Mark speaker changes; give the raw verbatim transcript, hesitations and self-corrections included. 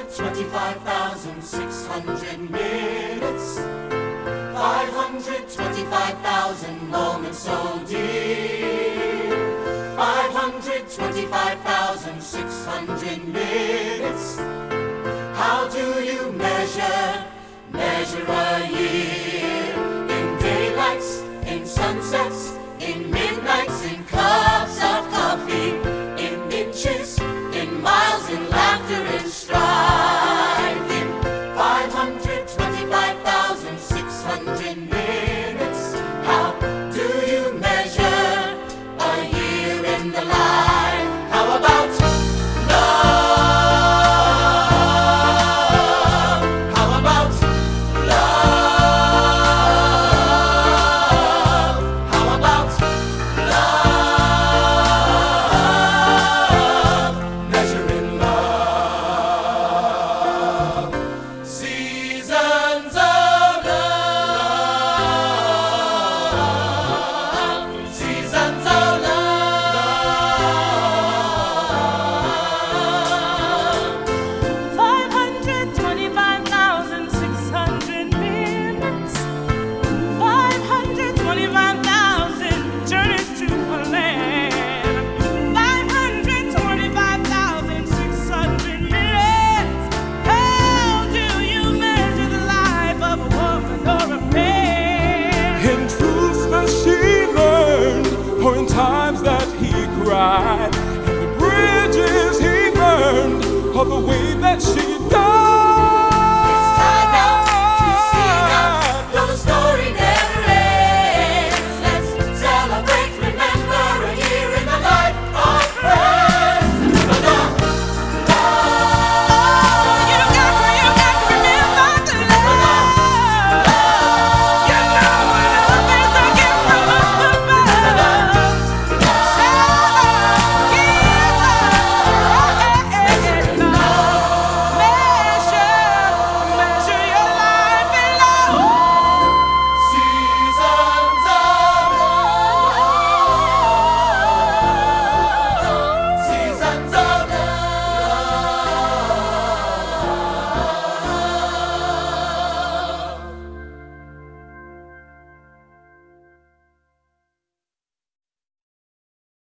Speaker 1: twenty-five thousand six hundred minutes, five hundred twenty-five thousand moments so dear, five hundred twenty-five thousand six hundred minutes. How do you measure, measure a year? In daylights, in sunsets,